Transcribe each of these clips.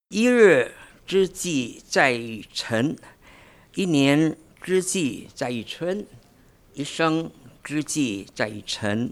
一日之计在于晨，一年之计在于春，一生之计在于晨。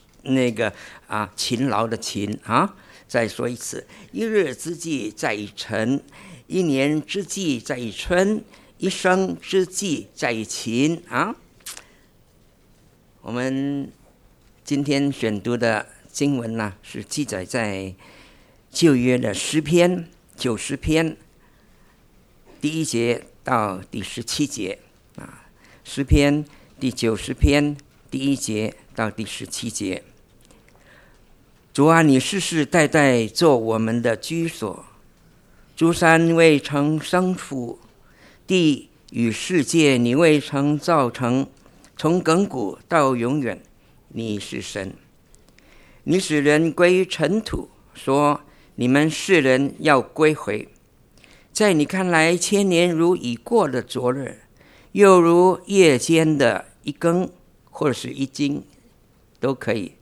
勤劳的勤啊！再说一次，一日之计在于晨，一年之计在于春，一生之计在于勤啊！我们今天选读的经文呢，是记载在旧约的诗篇90篇第1节到第17节啊，诗篇第90篇第1节到第17节。主啊，你世世代代做我们的居所，诸山未曾生出，地与世界你未曾造成，从亘古到永远，你是神。你使人归于尘土，说你们世人要归回。在你看来，千年如已过的昨日，又如夜间的一更或者是一更都可以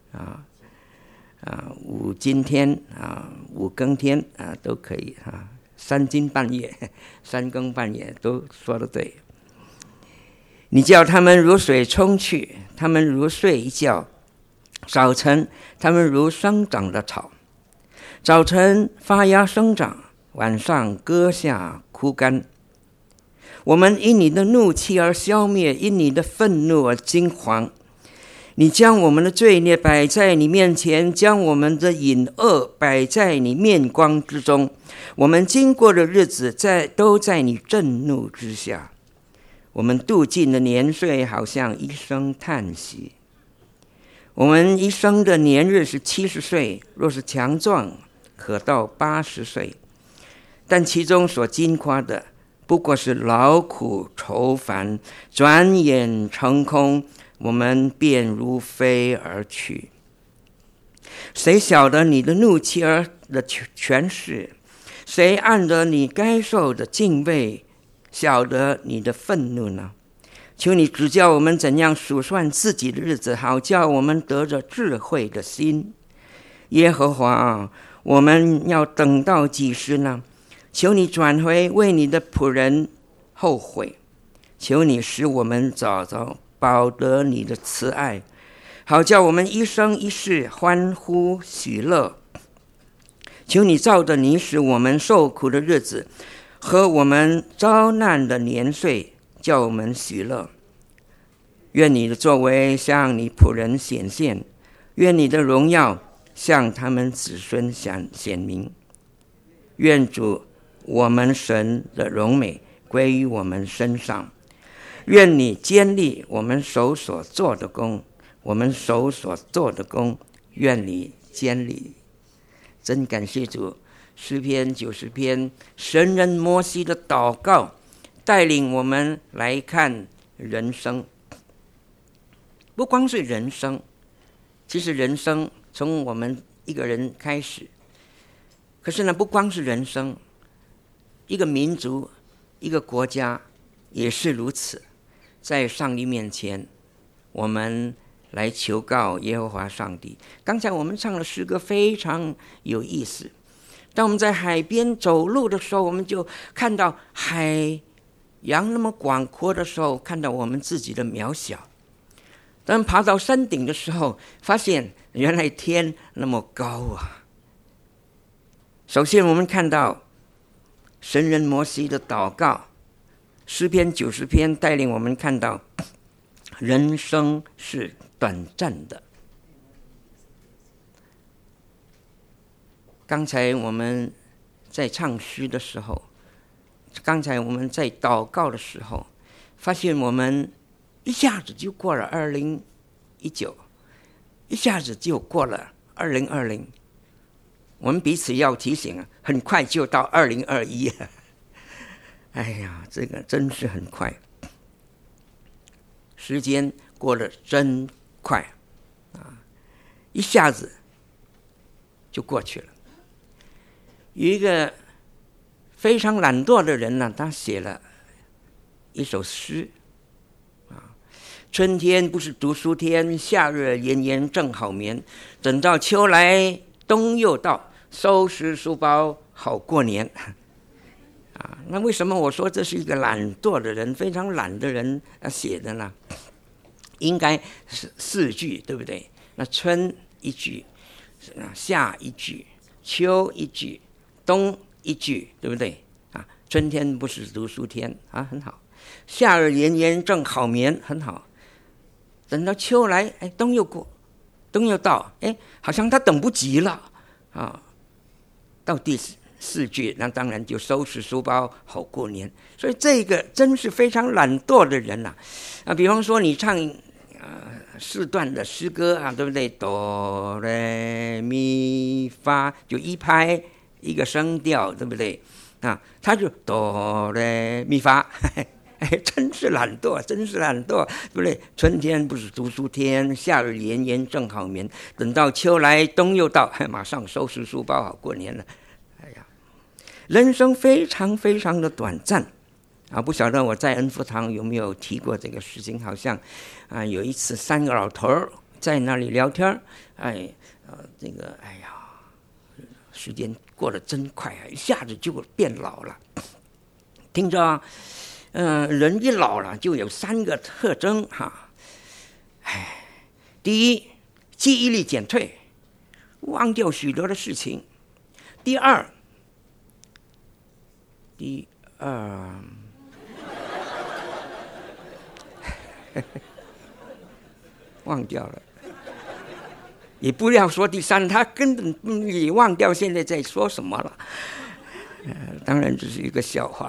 五更天五更天都可以三更半夜三更半夜都说得对。你叫他们如水冲去，他们如睡一觉，早晨他们如生长的草，早晨发芽生长，晚上割下枯干。我们因你的怒气而消灭，因你的愤怒而惊惶。你将我们的罪孽摆在你面前，将我们的隐恶摆在你面光之中。我们经过的日子都在你震怒之下。我们度尽的年岁好像一声叹息。我们一生的年日是70岁，若是强壮，可到80岁。但其中所经夸的，不过是劳苦愁烦，转眼成空，我们便如飞而去。谁晓得你的怒气而的权势？谁按着你该受的敬畏晓得你的愤怒呢？求你指教我们怎样数算自己的日子，好叫我们得着智慧的心。耶和华啊，我们要等到几时呢？求你转回，为你的仆人后悔。求你使我们早早饱得你的慈爱，好叫我们一生一世欢呼喜乐。求你照着你使我们受苦的日子和我们遭难的年岁，叫我们喜乐。愿你的作为向你仆人显现，愿你的荣耀向他们子孙显明。愿主我们神的荣美归于我们身上。愿你坚立我们手所做的工，我们手所做的工，愿你坚立。真感谢主，诗篇90篇，神人摩西的祷告，带领我们来看人生。不光是人生，其实人生从我们一个人开始。可是呢，不光是人生，一个民族、一个国家也是如此。在上帝面前，我们来求告耶和华上帝。刚才我们唱的诗歌非常有意思。当我们在海边走路的时候，我们就看到海洋那么广阔的时候，看到我们自己的渺小。当爬到山顶的时候，发现原来天那么高啊。首先我们看到神人摩西的祷告，诗篇90篇带领我们看到人生是短暂的。刚才我们在唱诗的时候，刚才我们在祷告的时候，发现我们一下子就过了2019，一下子就过了2020。我们彼此要提醒很快就到2021了。哎呀，这个真是很快，时间过得真快一下子就过去了。有一个非常懒惰的人呢，他写了一首诗春天不是读书天，夏日炎炎正好眠，等到秋来冬又到，收拾书包好过年那为什么我说这是一个懒惰的人，非常懒的人写的呢？应该是4句，对不对？那春一句，夏一句，秋一句，冬一句，对不对？春天不是读书天很好。夏日炎炎正好眠，很好。等到秋来，冬又过，冬又到，好像他等不及了到第4句，那当然就收拾书包好过年。所以这个真是非常懒惰的人比方说你唱4段的诗歌对不对？哆来咪发，就1拍1个声调，对不对？他就哆来咪发，真是懒惰，真是懒惰，对不对？春天不是读书天，夏日炎炎正好眠，等到秋来冬又到，马上收拾书包好过年了。人生非常非常的短暂不晓得我在恩福堂有没有提过这个事情？好像有一次3个老头在那里聊天时间过得真快一下子就变老了。听着人一老了就有3个特征第一，记忆力减退，忘掉许多的事情。第二忘掉了，也不要说第三，他根本也忘掉现在在说什么了。当然这是一个笑话。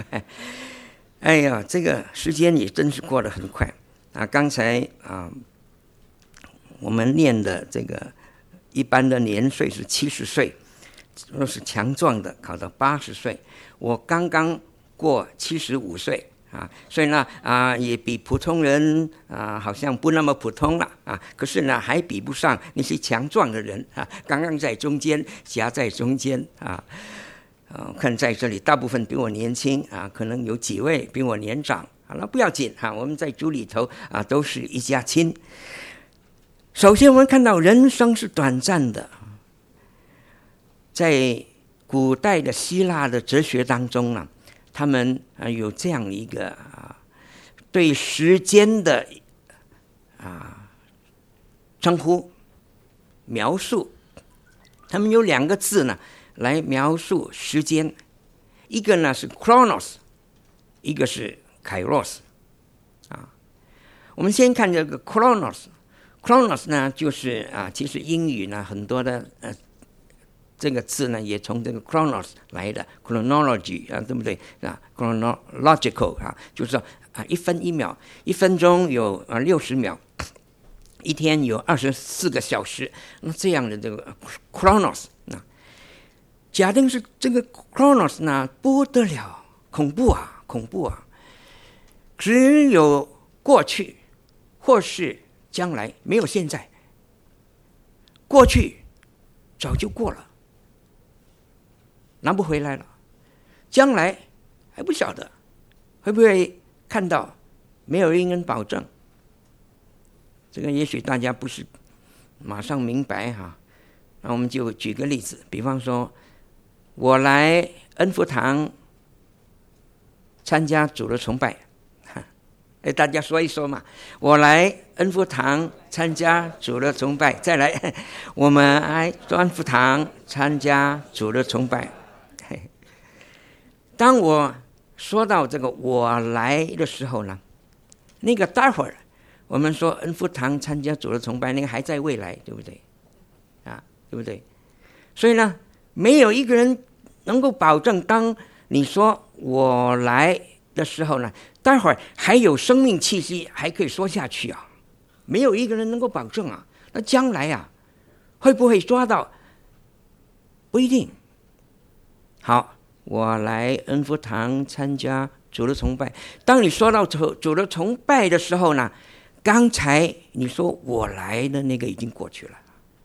这个时间也真是过得很快刚才我们念的这个一般的年岁是70岁，若是强壮的考到80岁。我刚刚过75岁所以呢也比普通人好像不那么普通了可是呢还比不上那些强壮的人刚刚在中间，夹在中间看在这里大部分比我年轻可能有几位比我年长那不要紧我们在主里头都是一家亲。首先我们看到人生是短暂的，在古代的希腊的哲学当中他们有这样一个对时间的称呼描述。他们有2个字呢来描述时间，一个呢是 chronos， 一个是 kairos。我们先看这个 chronos 呢就是其实英语呢很多的这个字呢也从这个 chronos 来的 chronology 对不对chronological 就是说1分1秒，1分钟有60秒，一天有24个小时。那这样的这个 chronos 假定是这个 chronos 呢不得了，恐怖啊！只有过去或是将来，没有现在。过去早就过了，拿不回来了，将来还不晓得会不会看到，没有人能保证。这个也许大家不是马上明白那我们就举个例子，比方说我来恩福堂参加主的崇拜，大家说一说嘛。我来恩福堂参加主的崇拜，再来我们来恩福堂参加主的崇拜。当我说到这个我来的时候呢，那个待会儿我们说恩福堂参加主的崇拜，那个还在未来，对不对对不对？所以呢没有一个人能够保证当你说我来的时候呢，待会儿还有生命气息，还可以说下去没有一个人能够保证那将来会不会抓到，不一定。好，我来恩福堂参加主的崇拜，当你说到主的崇拜的时候呢，刚才你说我来的那个已经过去了，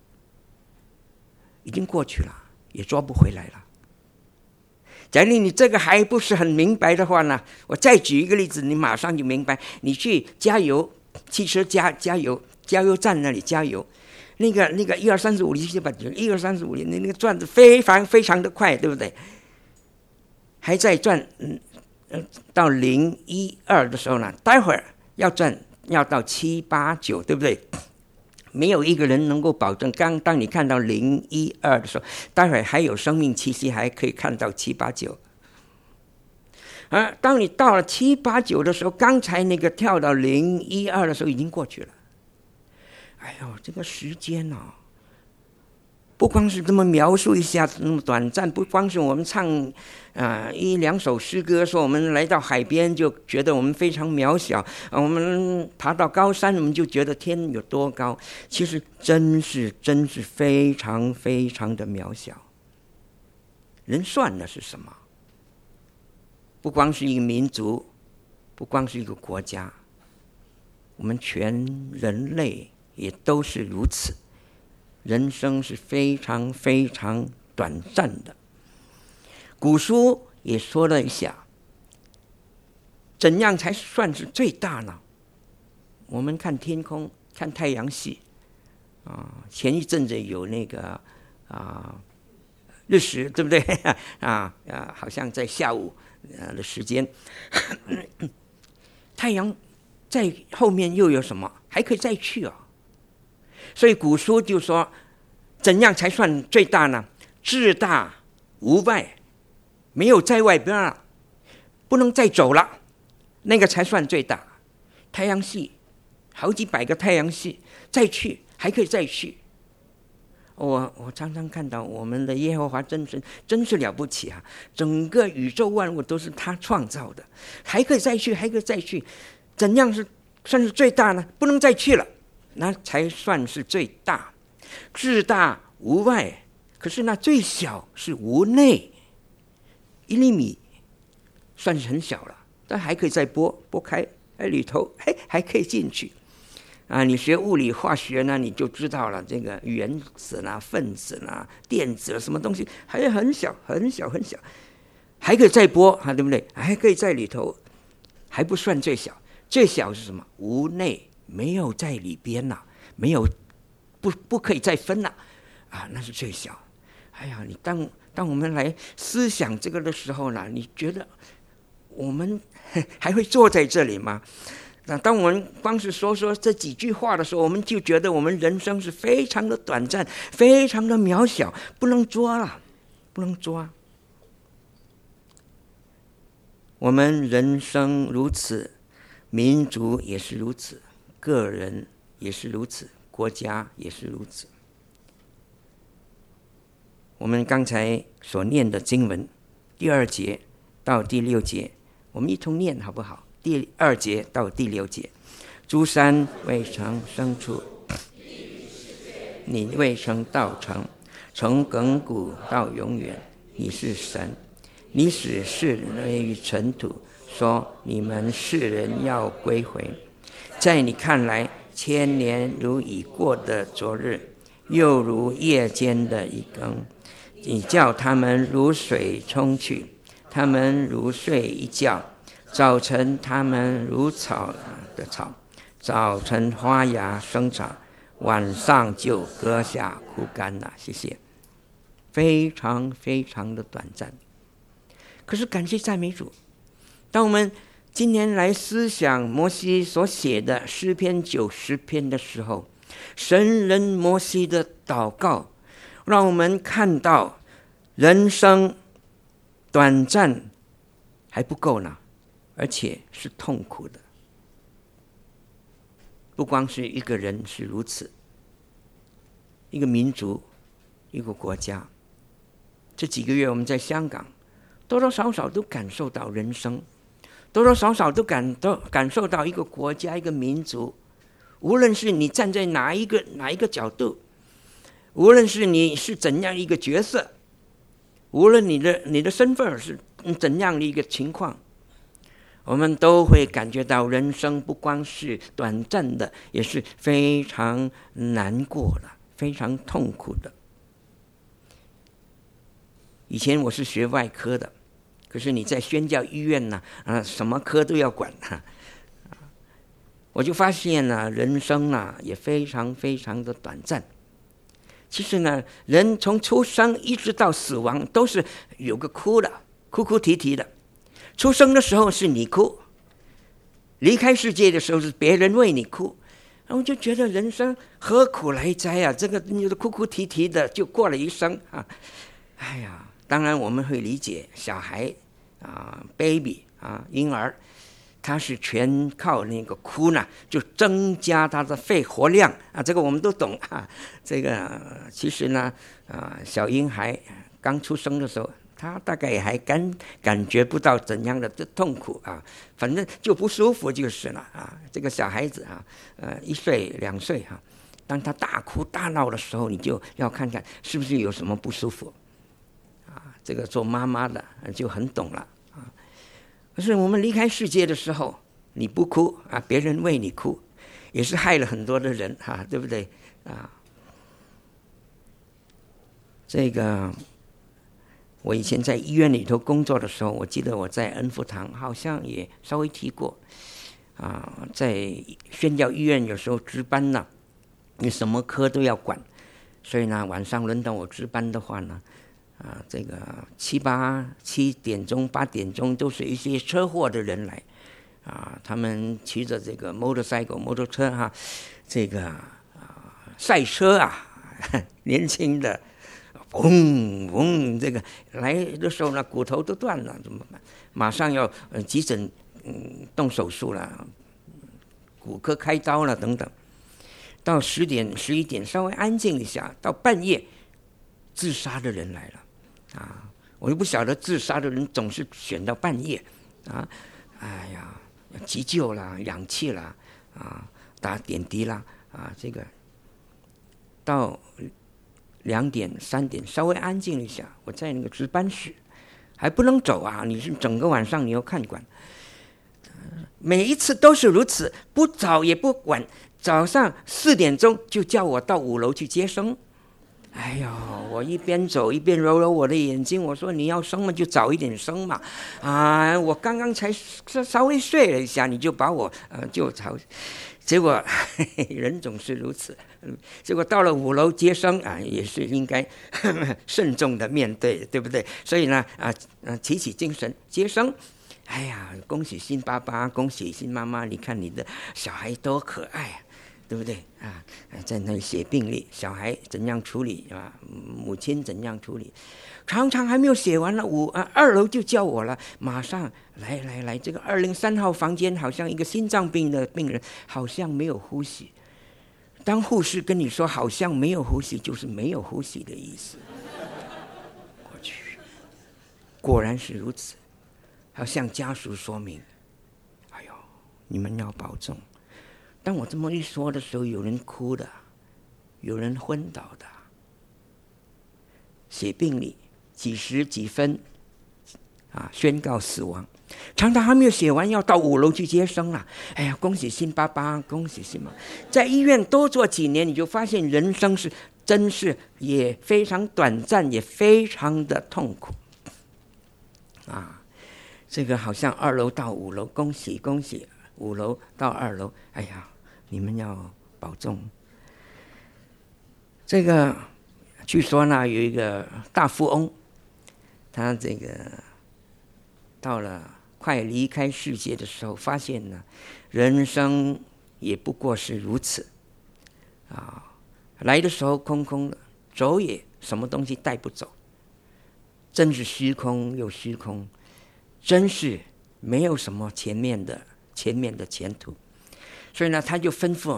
也抓不回来了。假如你这个还不是很明白的话呢，我再举一个例子，你马上就明白。你去加油，汽车加油站那里加油， 那个1、2、3、4、5、6、7、8、9，1、2、3、4、5、6，那个转的非常非常的快，对不对？还在转，到0、1、2的时候呢，待会儿要转要到7、8、9，对不对？没有一个人能够保证，当你看到0、1、2的时候，待会儿还有生命气息，还可以看到7、8、9。而当你到了7、8、9的时候，刚才那个跳到0、1、2的时候已经过去了。哎呦，这个时间哦，不光是这么描述一下那么短暂，不光是我们唱1、2首诗歌，说我们来到海边就觉得我们非常渺小，我们爬到高山我们就觉得天有多高，其实真是非常非常的渺小。人算的是什么？不光是一个民族，不光是一个国家，我们全人类也都是如此。人生是非常非常短暂的。古书也说了一下，怎样才算是最大呢？我们看天空，看太阳系前一阵子有那个日食，对不对？好像在下午的时间，太阳在后面又有什么？还可以再去哦。所以古书就说，怎样才算最大呢？至大无外，没有在外边了，不能再走了，那个才算最大。太阳系好几百个太阳系，再去还可以再去。我常常看到我们的耶和华真是了不起啊！整个宇宙万物都是他创造的，还可以再去，还可以再去。怎样算是最大呢？不能再去了，那才算是最大。至大无外，可是那最小是无内，1厘米算是很小了，但还可以再拨开，里头还可以进去。你学物理化学呢，你就知道了，这个原子啦、分子啦、电子啦，什么东西还很小很小很小，还可以再拨对不对？还可以在里头，还不算最小。最小是什么？无内，没有在里边了，没有不可以再分了那是最小。哎呀，你当我们来思想这个的时候呢，你觉得我们还会坐在这里吗？那当我们光是说这几句话的时候，我们就觉得我们人生是非常的短暂，非常的渺小，不能抓了，不能抓。我们人生如此，民族也是如此，个人也是如此，国家也是如此。我们刚才所念的经文第2节到第6节，我们一同念好不好？第2节到第6节，诸山未曾生出，你未曾道成，从亘古到永远，你是神。你使世人归于尘土，说你们世人要归回。在你看来，1000年如已过的昨日，又如夜间的一更。你叫他们如水冲去，他们如睡一觉。早晨他们如草的草，早晨花芽生长，晚上就割下枯干了。谢谢。非常非常的短暂，可是感谢赞美主，当我们今年来思想摩西所写的诗篇90篇的时候，神人摩西的祷告让我们看到人生短暂还不够呢，而且是痛苦的。不光是一个人是如此，一个民族，一个国家。这几个月我们在香港，多多少少都感受到人生，多多少少都感受到一个国家、一个民族。无论是你站在哪一个角度，无论是你是怎样一个角色，无论你的身份是怎样的一个情况，我们都会感觉到人生不光是短暂的，也是非常难过的，非常痛苦的。以前我是学外科的，可是你在宣教医院呢，什么科都要管我就发现人生也非常非常的短暂。 其实呢，人从出生一直到死亡都是有个哭的，哭哭啼啼的。出生的时候是你哭，离开世界的时候是别人为你哭。然后就觉得人生何苦来哉啊！这个你哭哭啼啼的就过了一生啊！哎呀，当然我们会理解小孩啊 ，baby 啊，婴儿，他是全靠那个哭呢，就增加他的肺活量啊，这个我们都懂啊。这个其实呢，小婴孩刚出生的时候，他大概也还感觉不到怎样的痛苦啊，反正就不舒服就是了啊。这个小孩子啊，1岁2岁哈，当他大哭大闹的时候，你就要看看是不是有什么不舒服啊。这个做妈妈的就很懂了啊。可是我们离开世界的时候，你不哭啊，别人为你哭，也是害了很多的人哈，对不对啊？这个。我以前在医院里头工作的时候，我记得我在恩福堂好像也稍微提过，在宣教医院有时候值班呢，你什么科都要管，所以呢晚上轮到我值班的话呢，这个7点钟8点钟都是一些车祸的人来，他们骑着这个摩托车哈，这个赛车啊，年轻的。嗡嗡，这个来的时候呢，骨头都断了，怎么办？马上要急诊，动手术了，骨科开刀了等等。到10点11点稍微安静一下，到半夜，自杀的人来了啊！我又不晓得自杀的人总是选到半夜啊！哎呀，急救啦，氧气啦，打点滴啦，这个到2点3点稍微安静一下，我在那个值班室还不能走啊！你是整个晚上你要看管，每一次都是如此，不早也不晚，早上4点钟就叫我到5楼去接生。哎呀，我一边走一边揉揉我的眼睛，我说你要生嘛就早一点生嘛，我刚刚才稍微睡了一下，你就把我就吵。结果人总是如此，结果到了5楼接生也是应该慎重的面对，对不对？所以呢提起精神接生，哎呀，恭喜新爸爸，恭喜新妈妈，你看你的小孩多可爱对不对在那里写病历，小孩怎样处理母亲怎样处理，常常还没有写完了，2楼就叫我了，马上来，这个203号房间好像一个心脏病的病人，好像没有呼吸。当护士跟你说好像没有呼吸，就是没有呼吸的意思。我去，果然是如此，要向家属说明。哎呦，你们要保重。当我这么一说的时候，有人哭的，有人昏倒的，写病历几时几分宣告死亡，常常还没有写完，要到5楼去接生了。哎呀，恭喜新爸爸，恭喜新妈！在医院多做几年，你就发现人生是真是也非常短暂，也非常的痛苦这个好像2楼到5楼，恭喜恭喜，5楼到2楼，哎呀，你们要保重。这个据说呢，有一个大富翁，他这个到了快离开世界的时候，发现呢，人生也不过是如此来的时候空空的，走也什么东西带不走，真是虚空又虚空，真是没有什么前面的前途。所以呢，他就吩咐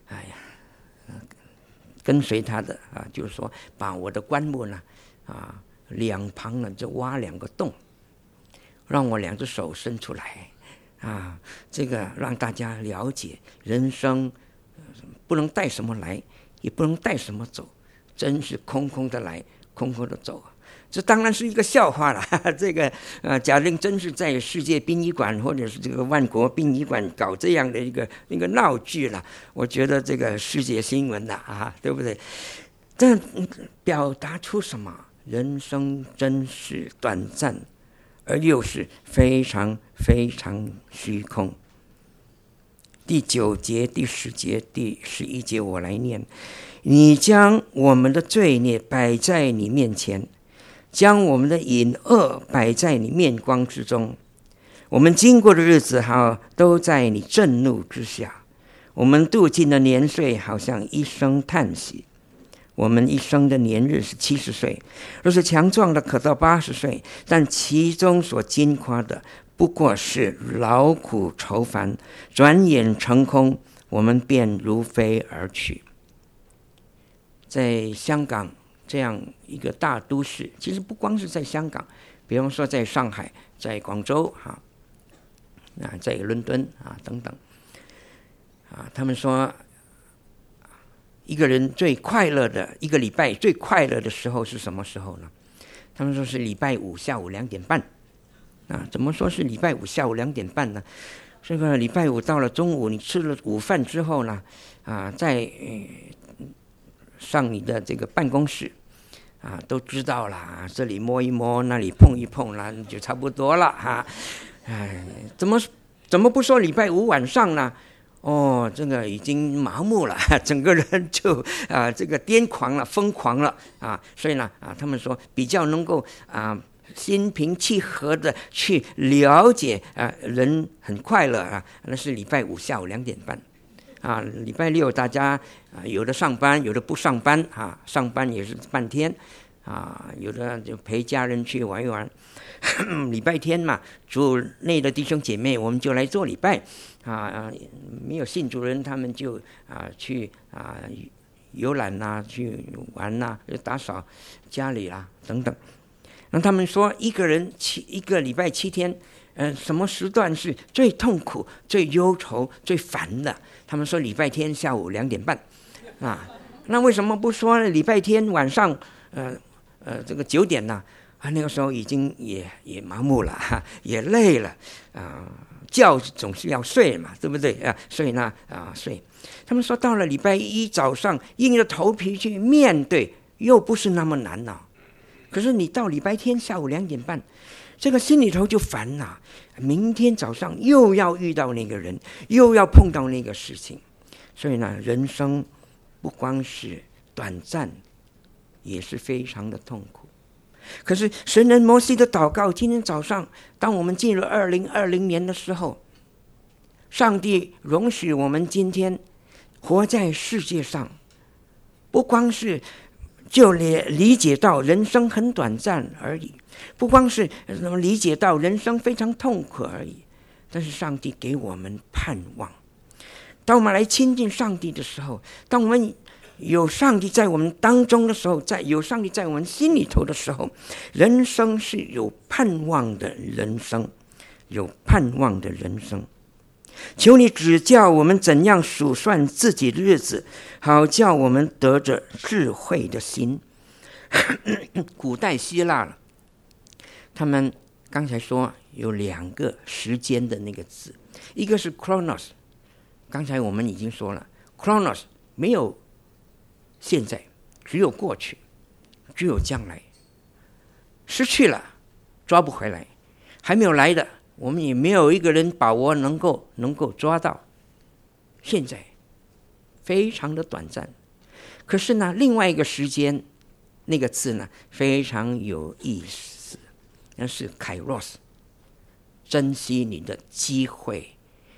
跟随他的就是说把我的棺木呢两旁呢就挖2个洞，让我2只手伸出来这个让大家了解人生不能带什么来，也不能带什么走，真是空空的来，空空的走。这当然是一个笑话了。这个假定真是在世界殡仪馆或者是这个万国殡仪馆搞这样的一个闹剧了，我觉得这个世界新闻了对不对？这表达出什么？人生真是短暂，而又是非常非常虚空。第9节、第10节、第11节我来念。 你将我们的罪孽摆在你面前，将我们的隐恶摆在你面光之中。我们经过的日子都在你震怒之下，我们度尽的年岁好像一声叹息。我们一生的年日是70岁，若是强壮的可到80岁，但其中所经夸的不过是劳苦愁烦，转眼成空，我们便如飞而去。在香港这样一个大都市，其实不光是在香港，比方说在上海、在广州在伦敦等等他们说一个人最快乐的一个礼拜最快乐的时候是什么时候呢？他们说是礼拜五下午2点半怎么说是礼拜五下午2点半呢？这个礼拜五到了中午，你吃了午饭之后呢再上你的这个办公室都知道了这里摸一摸，那里碰一碰了，就差不多了怎么不说礼拜五晚上呢？这个已经麻木了，整个人就这个癫狂了，疯狂了所以呢他们说比较能够心平气和的去了解人很快乐那是礼拜五下午2点半礼拜六大家有的上班，有的不上班上班也是半天有的就陪家人去玩一玩礼拜天嘛，主内的弟兄姐妹我们就来做礼拜没有信主人他们就去游览去玩打扫家里等等。那他们说一个礼拜7天什么时段是最痛苦、最忧愁、最烦的？他们说礼拜天下午2点半那为什么不说礼拜天晚上这个9点呢？那个时候已经也麻木了也累了觉总是要睡嘛，对不对所以呢睡。他们说到了礼拜一早上硬着头皮去面对又不是那么难可是你到礼拜天下午2点半，这个心里头就烦明天早上又要遇到那个人，又要碰到那个事情。所以呢，人生不光是短暂，也是非常的痛苦。可是神人摩西的祷告，今天早上当我们进入2020年的时候，上帝容许我们今天活在世界上，不光是就理解到人生很短暂而已，不光是理解到人生非常痛苦而已，但是上帝给我们盼望。当我们来亲近上帝的时候，当我们有上帝在我们当中的时候，有上帝在我们心里头的时候，人生是有盼望的人生，有盼望的人生。求你指教我们怎样数算自己的日子，好叫我们得着智慧的心。古代希腊他们刚才说有2个时间的那个字，一个是 chronos， 刚才我们已经说了 chronos 没有现在，只有过去，只有将来，失去了抓不回来，还没有来的我们也没有一个人把握能够抓到。现在非常的短暂。可是呢，另外一个时间那个字呢非常有意思，那是 kairos， 珍惜你的机会，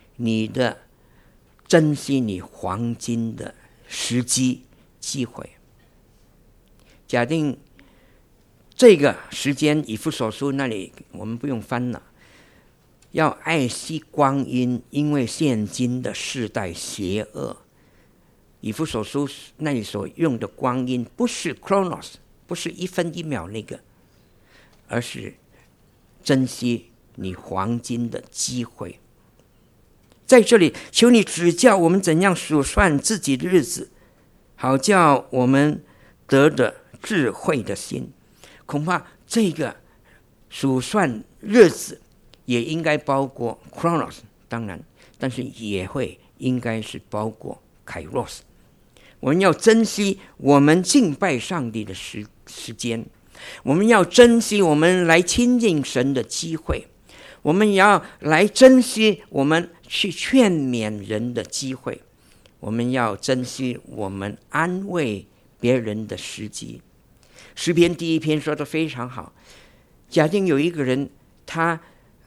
珍惜你黄金的时机机会。假定这个时间以弗所书那里我们不用翻了，要爱惜光阴，因为现今的世代邪恶。以弗所书那里所用的光阴不是 chronos， 不是1分1秒那个，而是珍惜你黄金的机会。在这里求你指教我们怎样数算自己的日子，好叫我们得着智慧的心。恐怕这个数算日子也应该包括 chronos， 当然，但是也会应该是包括 kairos。我们要珍惜我们敬拜上帝的时间，我们要珍惜我们来亲近神的机会，我们也要来珍惜我们去劝勉人的机会， 我们要珍惜我们安慰别人的时机。诗篇第1篇说的非常好，假定有一个人他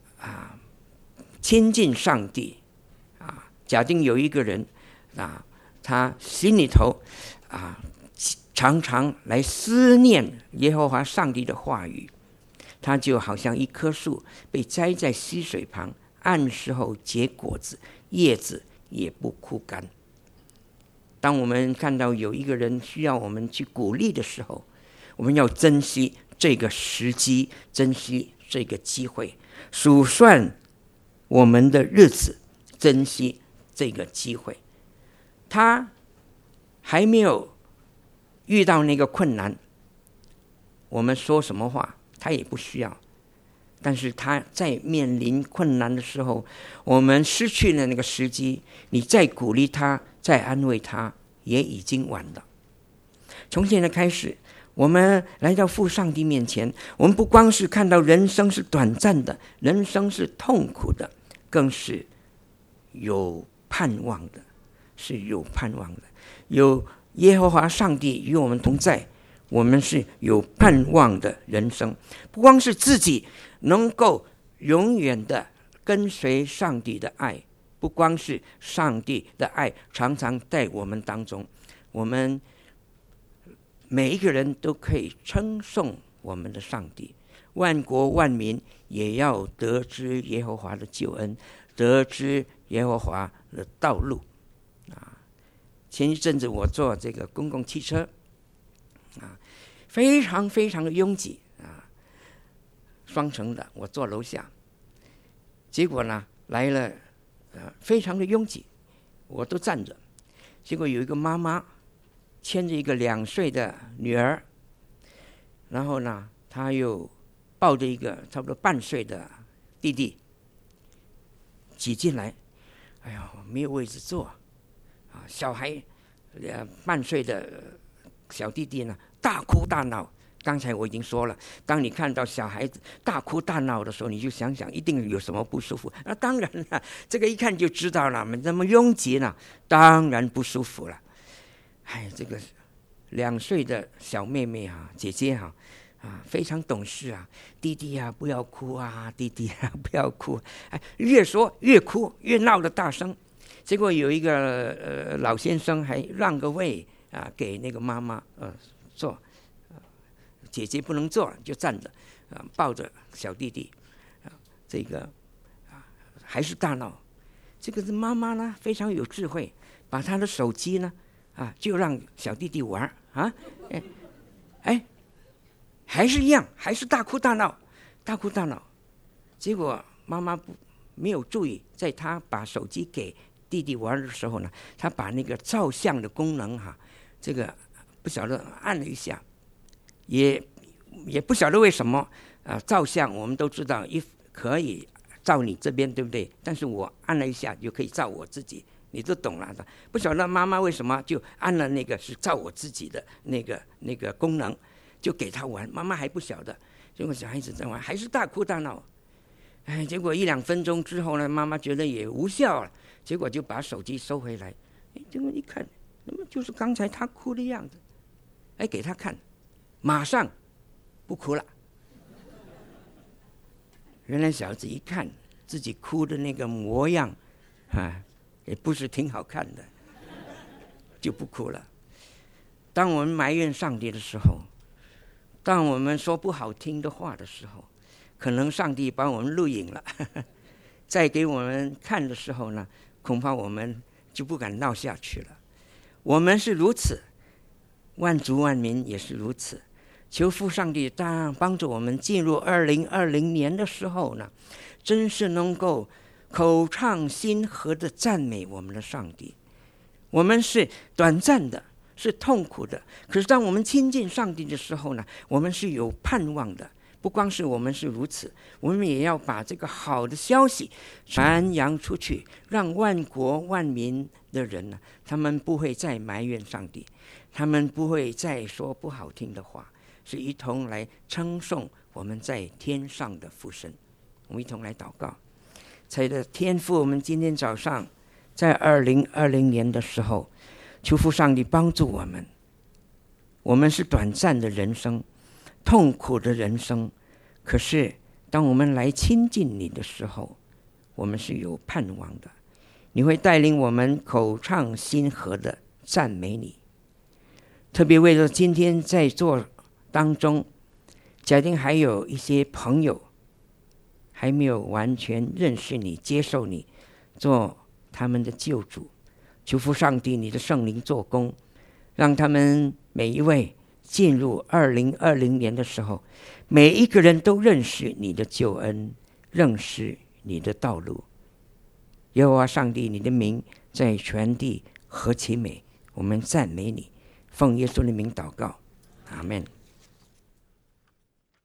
亲近上帝假定有一个人他心里头常常来思念耶和华上帝的话语，他就好像一棵树被栽在溪水旁，按时候结果子，叶子也不枯干。当我们看到有一个人需要我们去鼓励的时候，我们要珍惜这个时机，珍惜这个机会，数算我们的日子，珍惜这个机会。他还没有遇到那个困难，我们说什么话他也不需要，但是他在面临困难的时候，我们失去了那个时机，你再鼓励他，再安慰他，也已经晚了。从现在开始，我们来到父上帝面前，我们不光是看到人生是短暂的，人生是痛苦的，更是有盼望的，是有盼望的。有耶和华上帝与我们同在，我们是有盼望的人生。不光是自己能够永远的跟随上帝的爱，不光是上帝的爱常常在我们当中，我们每一个人都可以称颂我们的上帝，万国万民也要得知耶和华的救恩，得知耶和华的道路。前一阵子我坐这个公共汽车非常非常的拥挤双层的，我坐楼下，结果呢来了非常的拥挤，我都站着，结果有一个妈妈牵着一个2岁的女儿，然后呢她又抱着一个差不多半岁的弟弟挤进来，哎呦，没有位置坐小孩半岁的小弟弟呢大哭大闹。刚才我已经说了，当你看到小孩子大哭大闹的时候，你就想想一定有什么不舒服。当然了，这个一看就知道了，那么拥挤呢，当然不舒服了。这个2岁的小妹妹姐姐非常懂事弟弟不要哭弟弟不要哭，越说越哭，越闹得大声。结果有一个老先生还让个位给那个妈妈坐，姐姐不能坐，就站着抱着小弟弟这个还是大闹。这个妈妈呢非常有智慧，把她的手机呢就让小弟弟玩还是一样，还是大哭大闹，大哭大闹。结果妈妈没有注意，在她把手机给弟弟玩的时候呢，她把那个照相的功能这个不晓得按了一下，也不晓得为什么照相我们都知道可以照你这边，对不对？但是我按了一下就可以照我自己，你都懂了。不晓得妈妈为什么就按了那个是照我自己的那个功能，就给他玩。妈妈还不晓得，结果小孩子在玩，还是大哭大闹。结果1-2分钟之后呢，妈妈觉得也无效了，结果就把手机收回来。结果一看，那么就是刚才他哭的样子，给他看，马上不哭了。原来小孩子一看自己哭的那个模样也不是挺好看的，就不哭了。当我们埋怨上帝的时候，当我们说不好听的话的时候，可能上帝把我们录影了再给我们看的时候呢，恐怕我们就不敢闹下去了。我们是如此，万族万民也是如此。求父上帝帮助我们进入2020年的时候呢，真是能够口唱心和的赞美我们的上帝。我们是短暂的，是痛苦的，可是当我们亲近上帝的时候呢，我们是有盼望的。不光是我们是如此，我们也要把这个好的消息传扬出去，让万国万民的人呢，他们不会再埋怨上帝，他们不会再说不好听的话，是一同来称颂我们在天上的父神。我们一同来祷告。亲爱的天父，我们今天早上在2020年的时候，求父上帝帮助我们。我们是短暂的人生，痛苦的人生，可是当我们来亲近你的时候，我们是有盼望的。你会带领我们口唱心和的赞美你。特别为了今天在座当中，假定还有一些朋友还没有完全认识你，接受你做他们的救主，求父上帝你的圣灵做工，让他们每一位进入2020年的时候，每一个人都认识你的救恩，认识你的道路。耶和华上帝，你的名在全地何其美，我们赞美你，奉耶稣的名祷告，阿们。